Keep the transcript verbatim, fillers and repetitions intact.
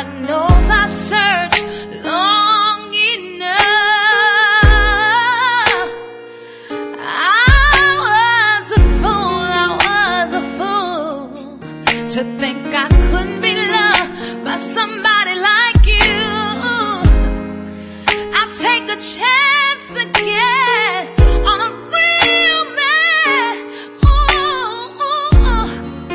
God knows I searched long enough. I was a fool, I was a fool to think I couldn't be loved by somebody like you. I'll take a chance again.